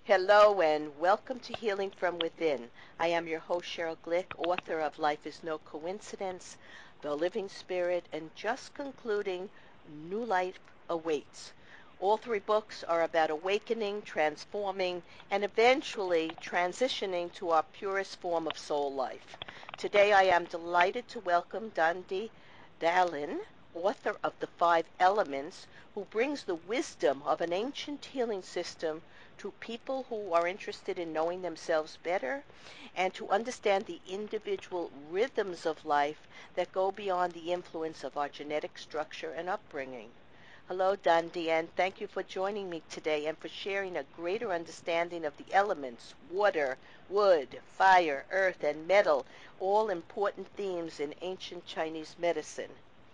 Hello and welcome to Healing from Within. I am your host, Cheryl Glick, author of Life is No Coincidence, The Living Spirit, and just concluding New Life Awaits. All three books are about awakening, transforming, and eventually transitioning to our purest form of soul life. Today I am delighted to welcome Dandi Dallin, author of The Five Elements, who brings the wisdom of an ancient healing system to people who are interested in knowing themselves better and to understand the individual rhythms of life that go beyond the influence of our genetic structure and upbringing. Hello, Dandi, and thank you for joining me today and for sharing a greater understanding of the elements water, wood, fire, earth, and metal, all important themes in ancient Chinese medicine.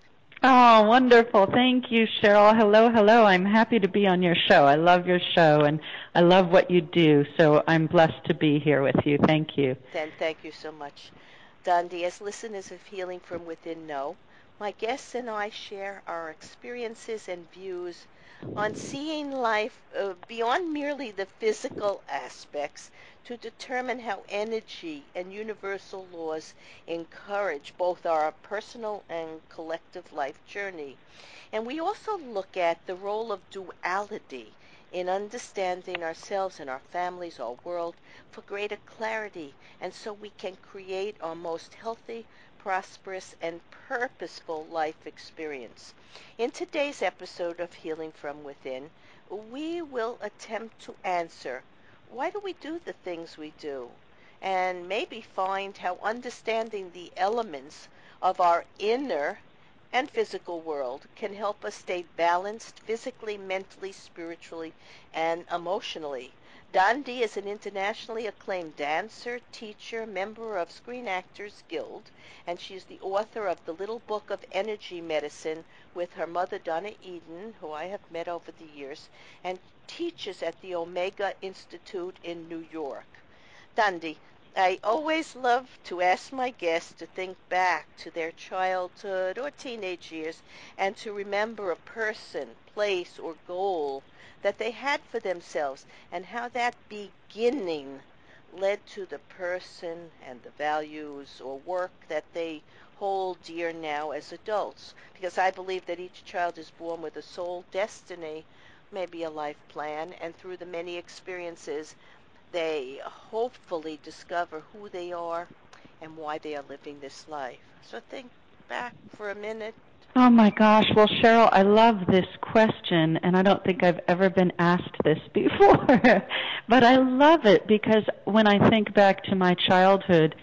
Oh, wonderful. Thank you, Cheryl. Hello, hello. I'm happy to be on your show. I love your show, and I love what you do, so I'm blessed to be here with you. Thank you. Then thank you so much. Dandi, as listeners of Healing from Within know, my guests and I share our experiences and views on seeing life beyond merely the physical aspects to determine how energy and universal laws encourage both our personal and collective life journey. And we also look at the role of duality in understanding ourselves and our families, our world, for greater clarity, and so we can create our most healthy, prosperous, and purposeful life experience. In today's episode of Healing from Within, we will attempt to answer why do we do the things we do? And maybe find how understanding the elements of our inner and physical world can help us stay balanced physically, mentally, spiritually, and emotionally. Dandi is an internationally acclaimed dancer, teacher, member of Screen Actors Guild, and she's the author of The Little Book of Energy Medicine with her mother, Donna Eden, who I have met over the years, and teaches at the Omega Institute in New York. Dandi, I always love to ask my guests to think back to their childhood or teenage years and to remember a person, place, or goal that they had for themselves and how that beginning led to the person and the values or work that they hold dear now as adults. Because I believe that each child is born with a soul destiny, maybe a life plan, and through the many experiences they hopefully discover who they are and why they are living this life. So think back for a minute. Oh, my gosh. Well, Cheryl, I love this question, and I don't think I've ever been asked this before. But I love it because when I think back to my childhood,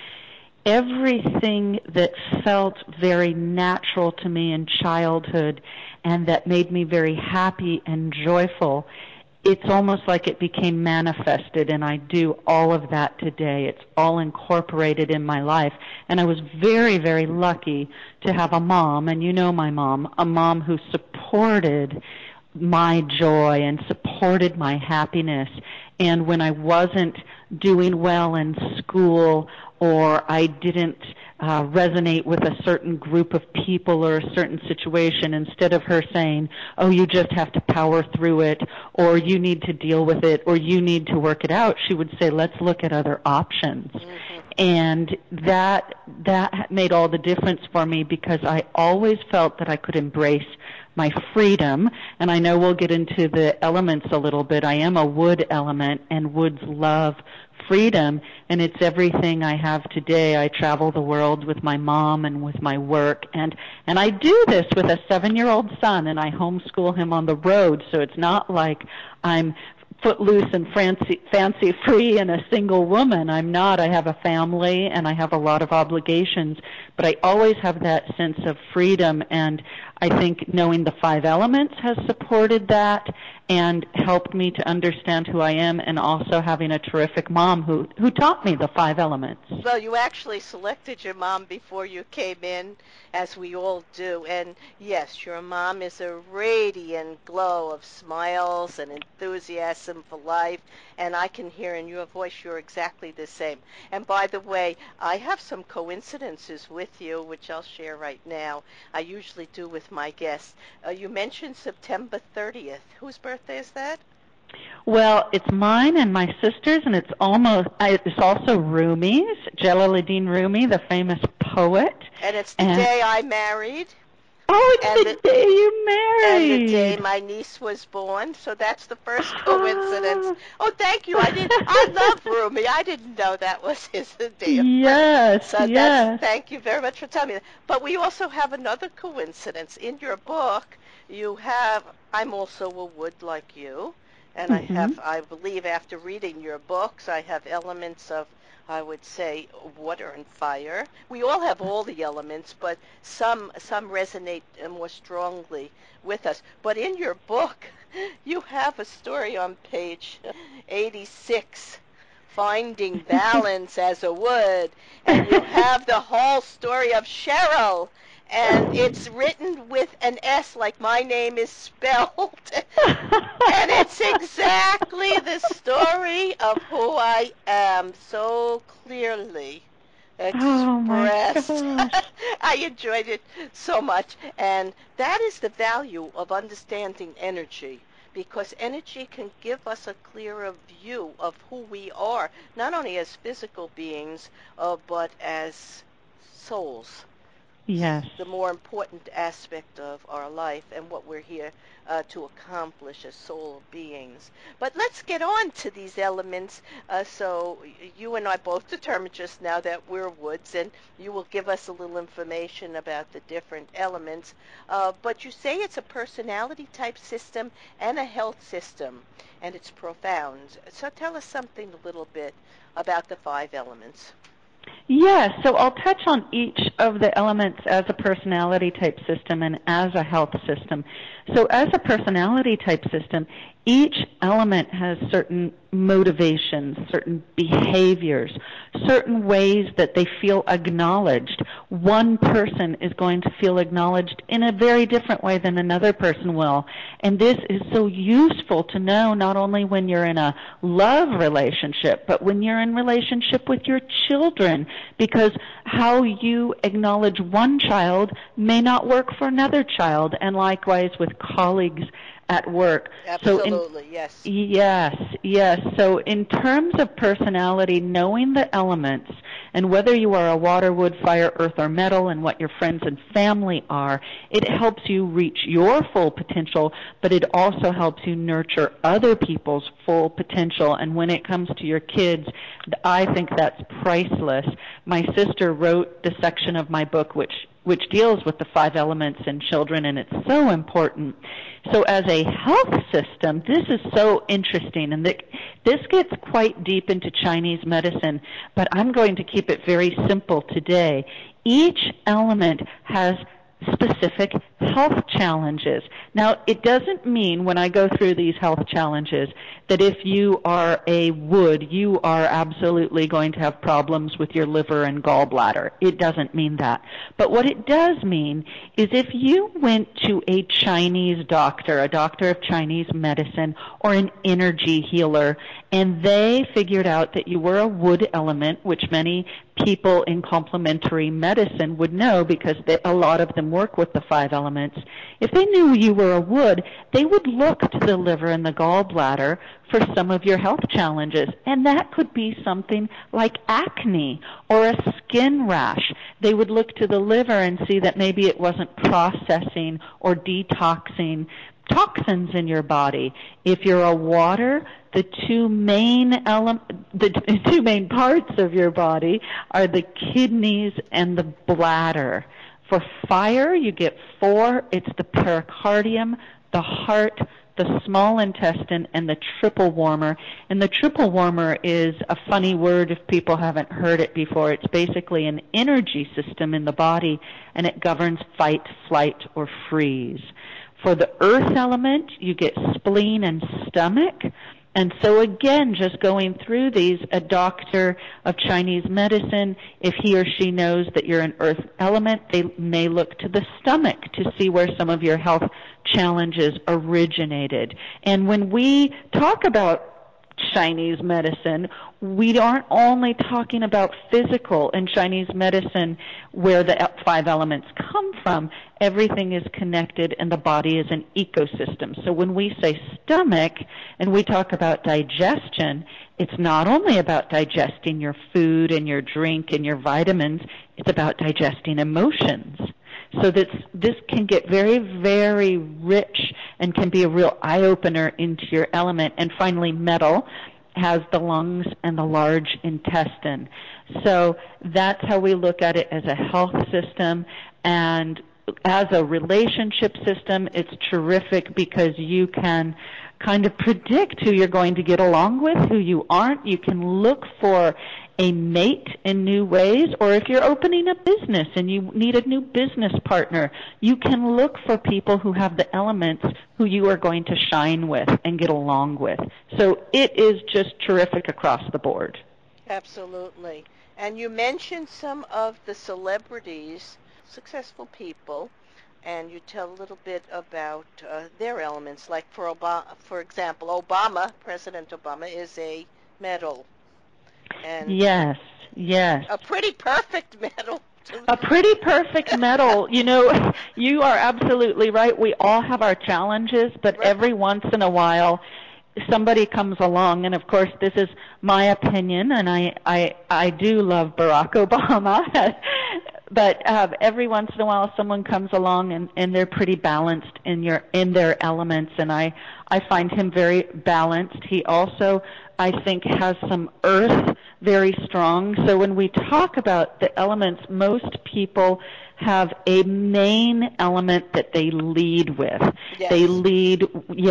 everything that felt very natural to me in childhood and that made me very happy and joyful, it's almost like it became manifested, and I do all of that today. It's all incorporated in my life. And I was very, very lucky to have a mom, and you know my mom, a mom who supported my joy and supported my happiness. And when I wasn't doing well in school or I didn't resonate with a certain group of people or a certain situation, instead of her saying, oh, you just have to power through it, or you need to deal with it, or you need to work it out, she would say, let's look at other options. Mm-hmm. And that made all the difference for me because I always felt that I could embrace my freedom. And I know we'll get into the elements a little bit. I am a wood element, and woods love freedom, and it's everything I have today. I travel the world with my mom and with my work, and I do this with a 7-year-old son, and I homeschool him on the road, so it's not like I'm footloose and fancy free and a single woman. I'm not. I have a family and I have a lot of obligations, but I always have that sense of freedom, and I think knowing the five elements has supported that and helped me to understand who I am, and also having a terrific mom who taught me the five elements. Well, you actually selected your mom before you came in, as we all do. And yes, your mom is a radiant glow of smiles and enthusiasm for life. And I can hear in your voice you're exactly the same. And by the way, I have some coincidences with you, which I'll share right now. I usually do with my guests. You mentioned September 30th. Whose birthday is that? Well, it's mine and my sister's, and it's also Rumi's, Jalaluddin Rumi, the famous poet. And it's the day I married. Oh, it's the day you married. And the day my niece was born, so that's the first coincidence. Oh, thank you. I love Rumi. I didn't know that was his day of birth. Yes, so yes. Thank you very much for telling me that. But we also have another coincidence. In your book, you have, I'm also a wood like you, and I believe after reading your books, I have elements of, I would say, water and fire. We all have all the elements, but some resonate more strongly with us. But in your book, you have a story on page 86, Finding Balance as a Wood, and you have the whole story of Cheryl, and it's written with an S like my name is spelled. And it's exactly the story of who I am so clearly expressed. Oh I enjoyed it so much. And that is the value of understanding energy, because energy can give us a clearer view of who we are, not only as physical beings, but as souls. Yes. The more important aspect of our life and what we're here to accomplish as soul beings. But let's get on to these elements. So you and I both determined just now that we're woods, and you will give us a little information about the different elements. But you say it's a personality type system and a health system, and it's profound. So tell us something a little bit about the 5 elements. Yes, so I'll touch on each of the elements as a personality type system and as a health system. So as a personality type system, each element has certain motivations, certain behaviors, certain ways that they feel acknowledged. One person is going to feel acknowledged in a very different way than another person will. And this is so useful to know not only when you're in a love relationship, but when you're in relationship with your children, because how you acknowledge one child may not work for another child, and likewise with colleagues at work. Absolutely, yes. Yes. So in terms of personality, knowing the elements and whether you are a water, wood, fire, earth, or metal, and what your friends and family are, it helps you reach your full potential, but it also helps you nurture other people's full potential. And when it comes to your kids, I think that's priceless. My sister wrote the section of my book which deals with the 5 elements in children, and it's so important. So as a health system, this is so interesting, and this gets quite deep into Chinese medicine, but I'm going to keep it very simple today. Each element has specific health challenges. Now, it doesn't mean when I go through these health challenges that if you are a wood, you are absolutely going to have problems with your liver and gallbladder. It doesn't mean that. But what it does mean is if you went to a Chinese doctor, a doctor of Chinese medicine, or an energy healer, and they figured out that you were a wood element, which many people in complementary medicine would know because a lot of them work with the 5 elements. If they knew you were a wood, they would look to the liver and the gallbladder for some of your health challenges, and that could be something like acne or a skin rash. They would look to the liver and see that maybe it wasn't processing or detoxing toxins in your body. If you're a water, the two main parts of your body are the kidneys and the bladder. For fire, you get 4. It's the pericardium, the heart, the small intestine, and the triple warmer. And the triple warmer is a funny word if people haven't heard it before. It's basically an energy system in the body, and it governs fight, flight, or freeze. For the earth element, you get spleen and stomach. And so again, just going through these, a doctor of Chinese medicine, if he or she knows that you're an earth element, they may look to the stomach to see where some of your health challenges originated. And when we talk about Chinese medicine, we aren't only talking about physical in Chinese medicine where the 5 elements come from. Everything is connected and the body is an ecosystem. So when we say stomach and we talk about digestion, it's not only about digesting your food and your drink and your vitamins, it's about digesting emotions. So this can get very, very rich and can be a real eye-opener into your element. And finally, metal has the lungs and the large intestine. So that's how we look at it as a health system. And as a relationship system, it's terrific because you can kind of predict who you're going to get along with, who you aren't. You can look for a mate in new ways, or if you're opening a business and you need a new business partner, you can look for people who have the elements who you are going to shine with and get along with. So it is just terrific across the board. Absolutely. And you mentioned some of the celebrities, successful people, and you tell a little bit about their elements. Like for example, President Obama is a metal. And yes. A pretty perfect metal. A pretty perfect metal. You know, you are absolutely right. We all have our challenges, but every once in a while somebody comes along, and of course this is my opinion, and I do love Barack Obama, but every once in a while someone comes along and they're pretty balanced in their elements, and I find him very balanced. He also, I think, has some earth very strong. So when we talk about the elements, most people have a main element that they lead with. Yes. They lead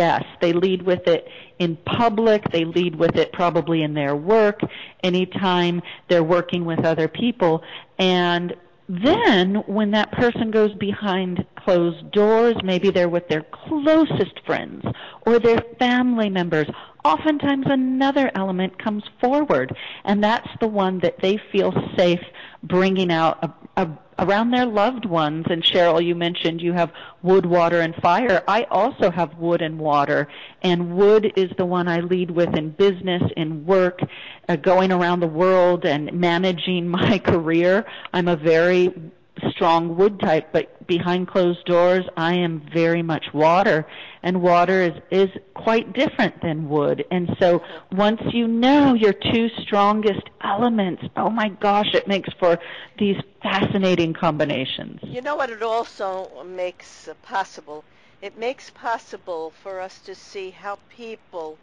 with it in public. They lead with it probably in their work, anytime they're working with other people. And then when that person goes behind closed doors, maybe they're with their closest friends or their family members, oftentimes another element comes forward, and that's the one that they feel safe bringing out around their loved ones. And Cheryl, you mentioned you have wood, water, and fire. I also have wood and water, and wood is the one I lead with in business, in work, going around the world and managing my career. I'm a very strong wood type, but behind closed doors, I am very much water, and water is quite different than wood. And so once you know your two strongest elements, oh my gosh, it makes for these fascinating combinations. You know what it also makes possible? It makes possible for us to see how people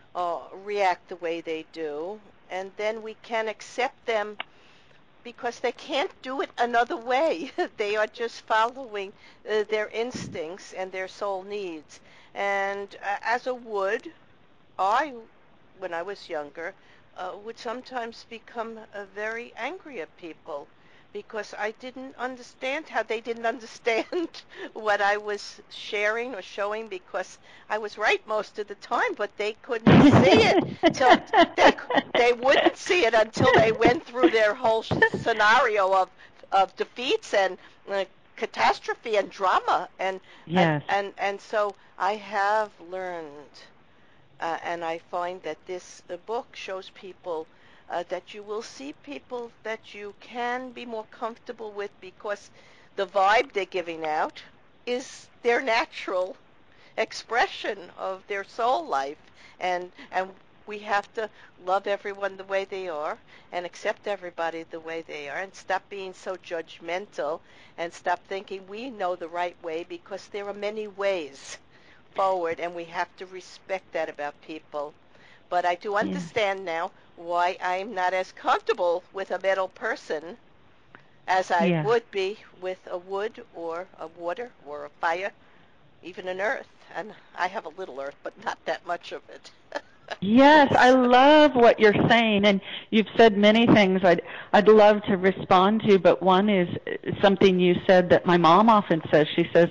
react the way they do, and then we can accept them because they can't do it another way. They are just following their instincts and their soul needs. And as a wood, when I was younger, would sometimes become very angry at people because I didn't understand how they didn't understand what I was sharing or showing, because I was right most of the time, but they couldn't see it. So they wouldn't see it until they went through their whole scenario of defeats and catastrophe and drama. And so I have learned, and I find that this book shows people that you will see people that you can be more comfortable with because the vibe they're giving out is their natural expression of their soul life. And we have to love everyone the way they are and accept everybody the way they are, and stop being so judgmental and stop thinking we know the right way, because there are many ways forward, and we have to respect that about people. But I do understand now why I'm not as comfortable with a metal person as I would be with a wood or a water or a fire, even an earth. And I have a little earth, but not that much of it. Yes, I love what you're saying, and you've said many things I'd love to respond to, but one is something you said that my mom often says. She says,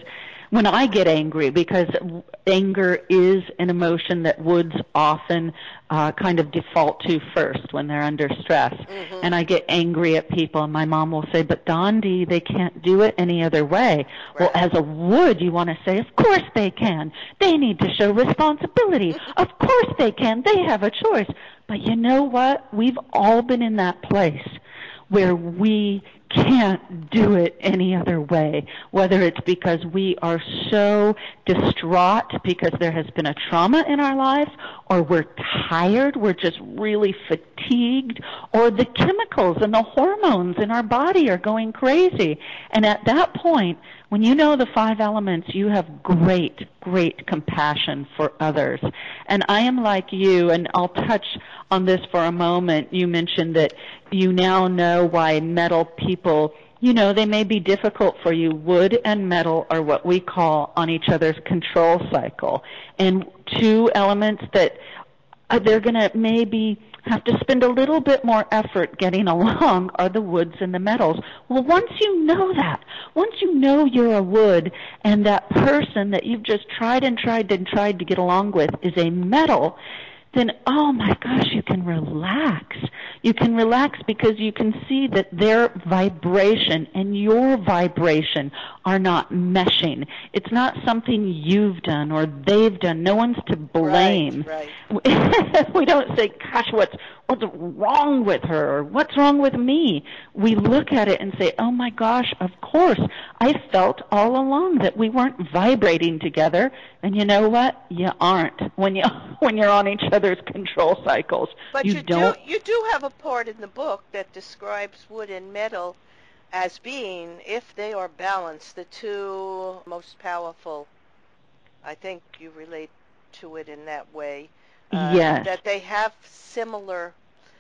when I get angry, because anger is an emotion that woods often kind of default to first when they're under stress. Mm-hmm. And I get angry at people, and my mom will say, but Dondi, they can't do it any other way. Right. Well, as a wood, you want to say, of course they can. They need to show responsibility. Of course they can. They have a choice. But you know what? We've all been in that place where we can't do it any other way, whether it's because we are so distraught because there has been a trauma in our lives, or we're tired, we're just really fatigued, or the chemicals and the hormones in our body are going crazy. And at that point, when you know the 5 elements, you have great, great compassion for others. And I am like you, and I'll touch on this for a moment. You mentioned that you now know why metal people, they may be difficult for you. Wood and metal are what we call on each other's control cycle. And 2 elements that they're going to maybe have to spend a little bit more effort getting along are the woods and the metals. Well, once you know that, once you know you're a wood and that person that you've just tried to get along with is a metal, then, oh my gosh, you can relax. You can relax because you can see that their vibration and your vibration are not meshing. It's not something you've done or they've done. No one's to blame. Right. We don't say, gosh, what's wrong with her, or what's wrong with me? We look at it and say, oh my gosh, of course, I felt all along that we weren't vibrating together. And you know what? You aren't when you're on each other's control cycles. But you do have a part in the book that describes wood and metal as being, if they are balanced, the 2 most powerful. I think you relate to it in that way. Yes. That they have similar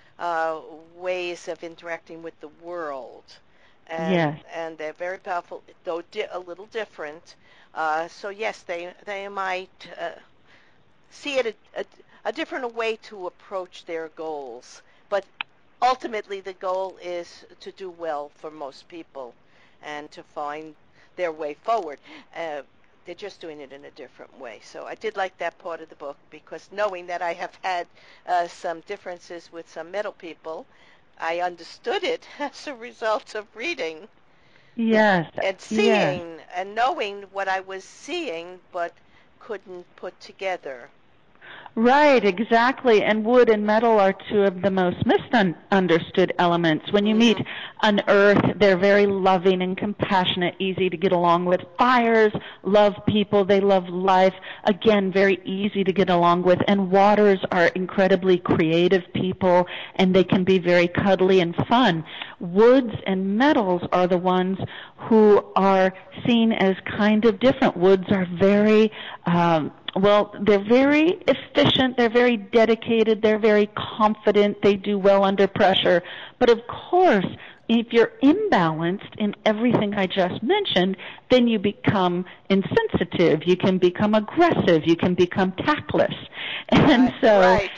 ways of interacting with the world. And, yes. And they're very powerful, though a little different. So yes, they might see it a different way to approach their goals. But ultimately, the goal is to do well for most people and to find their way forward. They're just doing it in a different way. So I did like that part of the book, because knowing that I have had some differences with some metal people, I understood it as a result of reading. Yes. And seeing and knowing what I was seeing but couldn't put together. Right, exactly. And wood and metal are 2 of the most misunderstood elements. When you meet an earth, they're very loving and compassionate, easy to get along with. Fires love people. They love life. Again, very easy to get along with. And waters are incredibly creative people, and they can be very cuddly and fun. Woods and metals are the ones who are seen as kind of different. Woods are very they're very efficient, they're very dedicated, they're very confident, they do well under pressure. But of course, if you're imbalanced in everything I just mentioned, then you become insensitive, you can become aggressive, you can become tactless. And Right.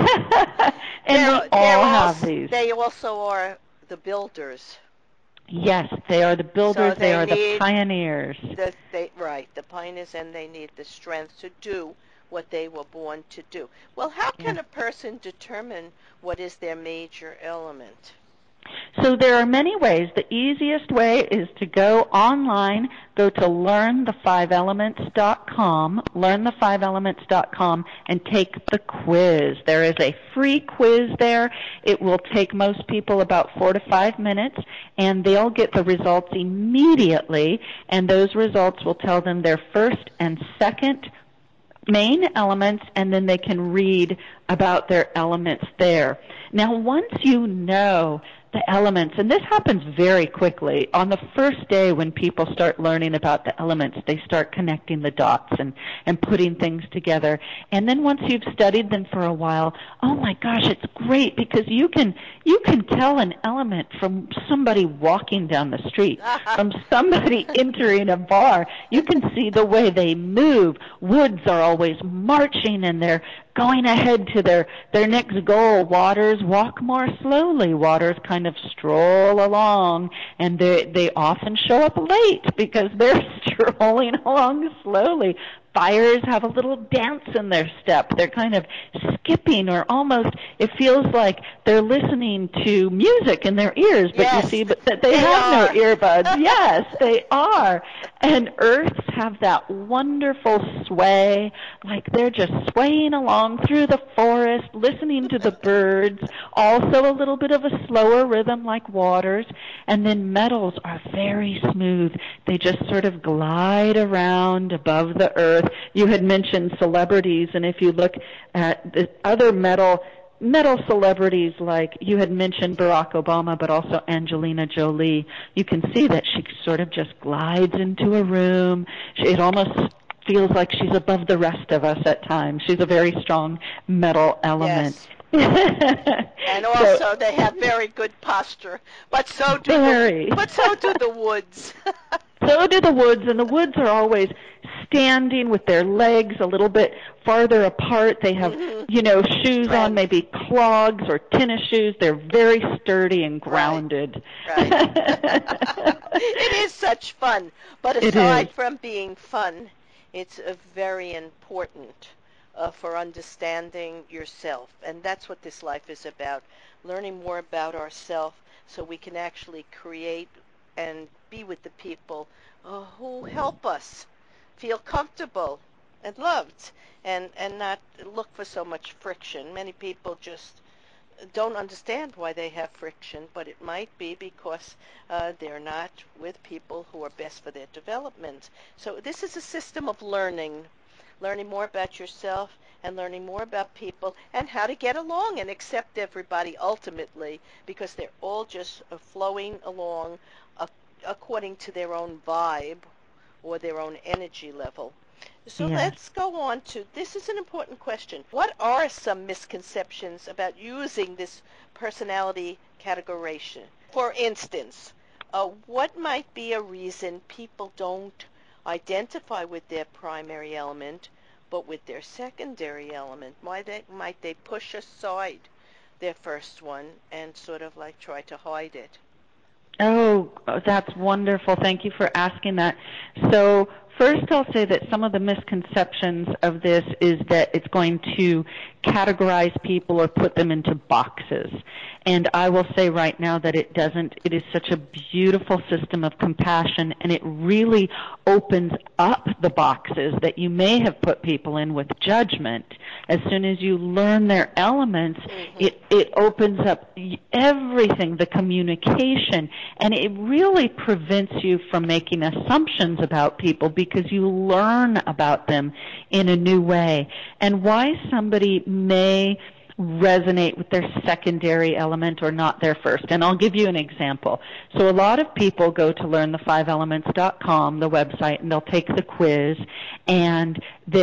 and we all have these. They also are the builders. Yes, they are the builders, So they are the pioneers. The pioneers, and they need the strength to do what they were born to do. Well, how can a person determine what is their major element? So there are many ways. The easiest way is to go online, go to learnthefiveelements.com, learnthefiveelements.com, and take the quiz. There is a free quiz there. It will take most people about 4 to 5 minutes, and they'll get the results immediately, and those results will tell them their first and second main elements, and then they can read about their elements there. Now, once you know the elements, and this happens very quickly. On the first day when people start learning about the elements, they start connecting the dots and putting things together. And then once you've studied them for a while, oh my gosh, it's great because you can tell an element from somebody walking down the street, from somebody entering a bar. You can see the way they move. Woods are always marching, and they're going ahead to their next goal. Waters walk more slowly. Waters kind of stroll along, and they often show up late because they're strolling along slowly. Fires have a little dance in their step. They're kind of skipping, or almost, it feels like they're listening to music in their ears, but yes, you see that they have no earbuds. Yes, they are. And earths have that wonderful sway, like they're just swaying along through the forest, listening to the birds, also a little bit of a slower rhythm like waters. And then metals are very smooth. They just sort of glide around above the earth. You had mentioned celebrities, and if you look at the other metal celebrities, like you had mentioned Barack Obama, but also Angelina Jolie, you can see that she sort of just glides into a room. It almost feels like she's above the rest of us at times. She's a very strong metal element. Yes. And also they have very good posture, but so do the woods. So do the woods, and the woods are always standing with their legs a little bit farther apart. They have, shoes on, maybe clogs or tennis shoes. They're very sturdy and grounded. Right. It is such fun, but aside from being fun, it's very important for understanding yourself, and that's what this life is about, learning more about ourselves so we can actually create and be with the people who help us feel comfortable and loved, and not look for so much friction. Many people just don't understand why they have friction, but it might be because they're not with people who are best for their development. So this is a system of learning more about yourself and learning more about people and how to get along and accept everybody ultimately, because they're all just flowing along according to their own vibe or their own energy level. So let's go on to, this is an important question. What are some misconceptions about using this personality categorization? For instance, what might be a reason people don't identify with their primary element but with their secondary element? Why might they push aside their first one and sort of like try to hide it? Oh, that's wonderful. Thank you for asking that. So first I'll say that some of the misconceptions of this is that it's going to categorize people or put them into boxes. And I will say right now that it doesn't. It is such a beautiful system of compassion, and it really opens up the boxes that you may have put people in with judgment. As soon as you learn their elements, it opens up everything, the communication, and it really prevents you from making assumptions about people because you learn about them in a new way. And why somebody may resonate with their secondary element or not their first. And I'll give you an example. So a lot of people go to learnthefiveelements.com, the website, and they'll take the quiz, and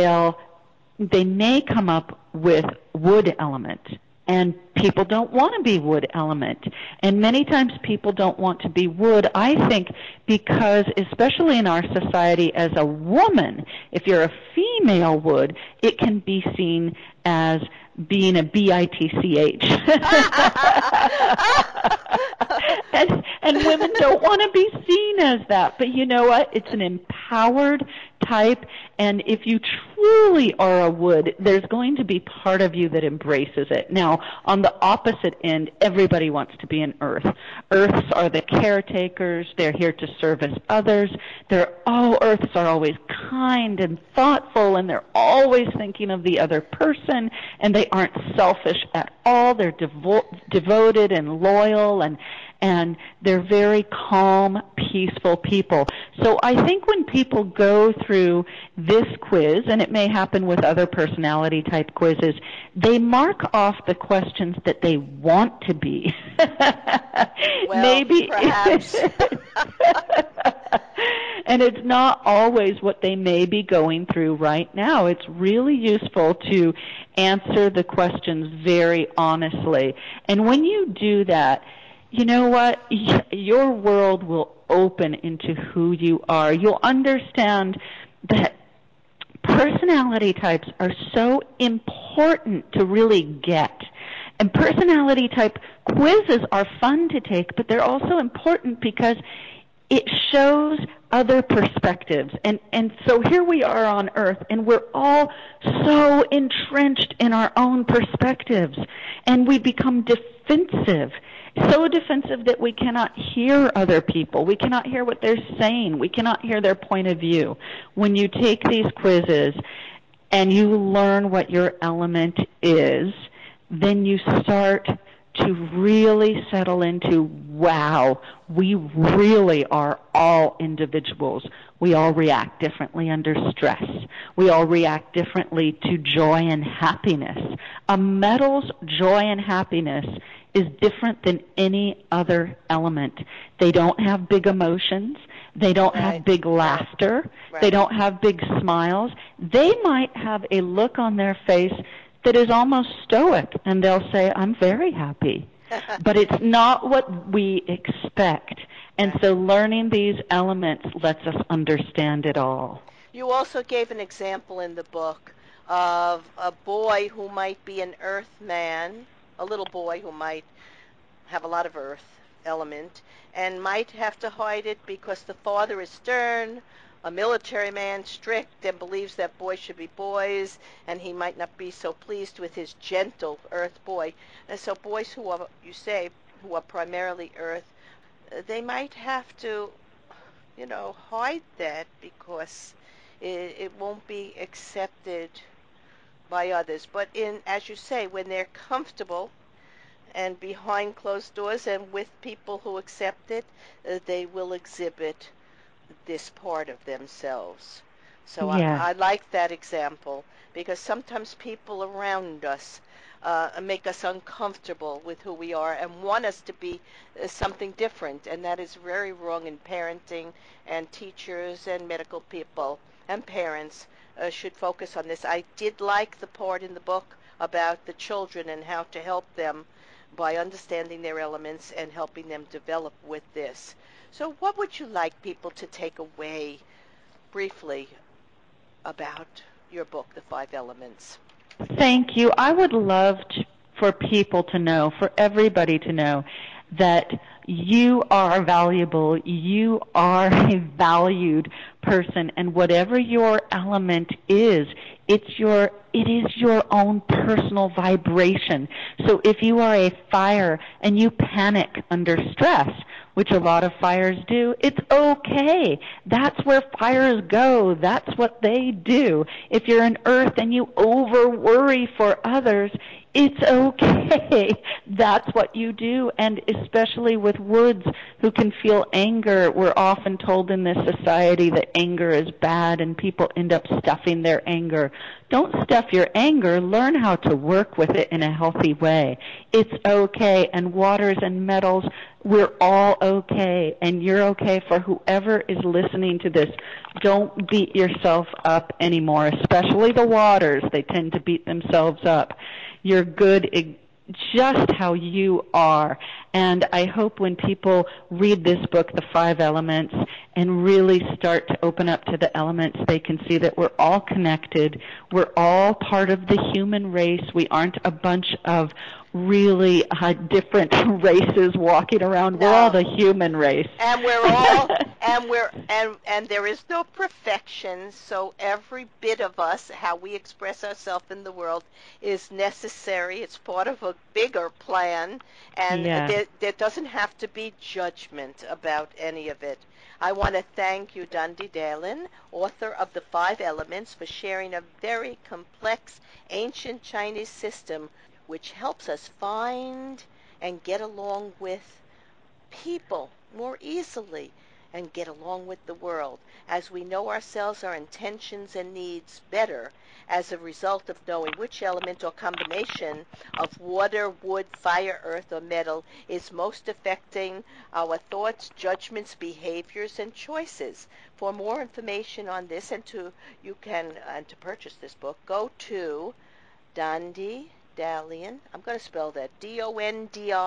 they may come up with wood element. And people don't want to be wood element. And many times people don't want to be wood, I think, because especially in our society as a woman, if you're a female wood, it can be seen as being a bitch. and women don't want to be seen as that. But you know what? It's an empowered type, and if you truly are a wood, there's going to be part of you that embraces it. Now, on the opposite end, everybody wants to be an earth. Earths are the caretakers. They're here to service others. Earths are always kind and thoughtful, and they're always thinking of the other person, and they aren't selfish at all. They're devoted and loyal, and they're very calm, peaceful people. So I think when people go through this quiz, and it may happen with other personality type quizzes, they mark off the questions that they want to be. Well, maybe perhaps. And it's not always what they may be going through right now. It's really useful to answer the questions very honestly. And when you do that, you know what? Your world will open into who you are. You'll understand that personality types are so important to really get. And personality type quizzes are fun to take, but they're also important because it shows other perspectives. And so here we are on Earth, and we're all so entrenched in our own perspectives, and we become defensive. So defensive that we cannot hear other people. We cannot hear what they're saying. We cannot hear their point of view. When you take these quizzes and you learn what your element is, then you start to really settle into, wow, we really are all individuals. We all react differently under stress. We all react differently to joy and happiness. A metal's joy and happiness is different than any other element. They don't have big emotions. They don't have big laughter. Right. They don't have big smiles. They might have a look on their face that is almost stoic, and they'll say, I'm very happy. But it's not what we expect. And so learning these elements lets us understand it all. You also gave an example in the book of a boy who might be an earth man, a little boy who might have a lot of earth element, and might have to hide it because the father is stern, a military man, strict, and believes that boys should be boys, and he might not be so pleased with his gentle earth boy. And so boys who are, you say, who are primarily earth, they might have to, hide that because it won't be accepted by others. But as you say, when they're comfortable and behind closed doors and with people who accept it, they will exhibit this part of themselves. So I like that example because sometimes people around us make us uncomfortable with who we are and want us to be something different, and that is very wrong in parenting, and teachers and medical people and parents should focus on this. I did like the part in the book about the children and how to help them by understanding their elements and helping them develop with this. So what would you like people to take away briefly about your book, The Five Elements? Thank you. I would love for people to know, for everybody to know, that you are valuable. You are a valued person, and whatever your element is, it is your own personal vibration. So if you are a fire and you panic under stress, which a lot of fires do, it's okay. That's where fires go. That's what they do. If you're an earth and you over worry for others, it's okay. That's what you do. And especially with woods who can feel anger, we're often told in this society that anger is bad and people end up stuffing their anger. Don't stuff your anger. Learn how to work with it in a healthy way. It's okay. And waters and metals, we're all okay. And you're okay for whoever is listening to this. Don't beat yourself up anymore, especially the waters. They tend to beat themselves up. You're good just how you are. And I hope when people read this book, The Five Elements, and really start to open up to the elements, they can see that we're all connected. We're all part of the human race. We aren't a bunch of really different races walking around. No. We're all the human race. And we're all and there is no perfection, so every bit of us, how we express ourselves in the world, is necessary. It's part of a bigger plan, and there doesn't have to be judgment about any of it. I want to thank you, Dundee Dailin, author of The Five Elements, for sharing a very complex ancient Chinese system which helps us find and get along with people more easily and get along with the world as we know ourselves, our intentions and needs better as a result of knowing which element or combination of water, wood, fire, earth, or metal is most affecting our thoughts, judgments, behaviors, and choices. For more information on this and to purchase this book, go to Dundee Dailin. I'm going to spell that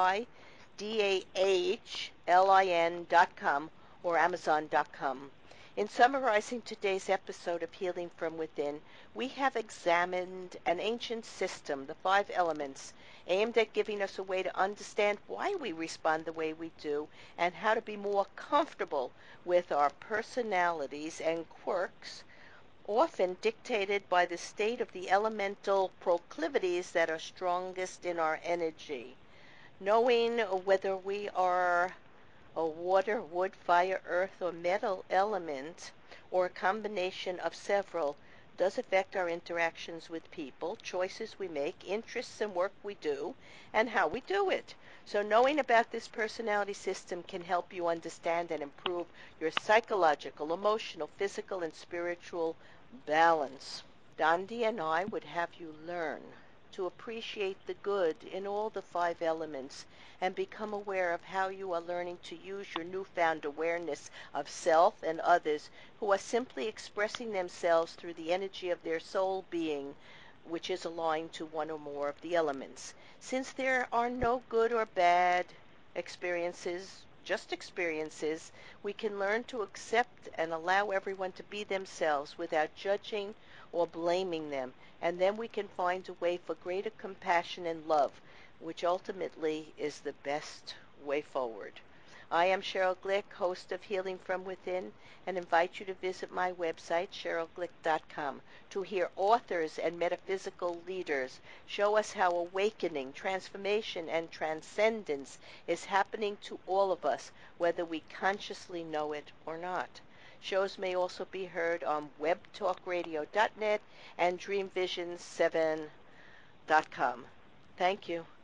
DONDIDAHLIN.com or Amazon.com. In summarizing today's episode of Healing from Within, we have examined an ancient system, the five elements, aimed at giving us a way to understand why we respond the way we do and how to be more comfortable with our personalities and quirks, often dictated by the state of the elemental proclivities that are strongest in our energy. Knowing whether we are a water, wood, fire, earth, or metal element, or a combination of several, does affect our interactions with people, choices we make, interests and work we do, and how we do it. So knowing about this personality system can help you understand and improve your psychological, emotional, physical, and spiritual balance. Dondi and I would have you learn to appreciate the good in all the five elements and become aware of how you are learning to use your newfound awareness of self and others who are simply expressing themselves through the energy of their soul being, which is aligned to one or more of the elements. Since there are no good or bad experiences, just experiences, we can learn to accept and allow everyone to be themselves without judging or blaming them, and then we can find a way for greater compassion and love, which ultimately is the best way forward. I am Cheryl Glick, host of Healing from Within, and invite you to visit my website, cherylglick.com, to hear authors and metaphysical leaders show us how awakening, transformation, and transcendence is happening to all of us, whether we consciously know it or not. Shows may also be heard on webtalkradio.net and dreamvision7.com. Thank you.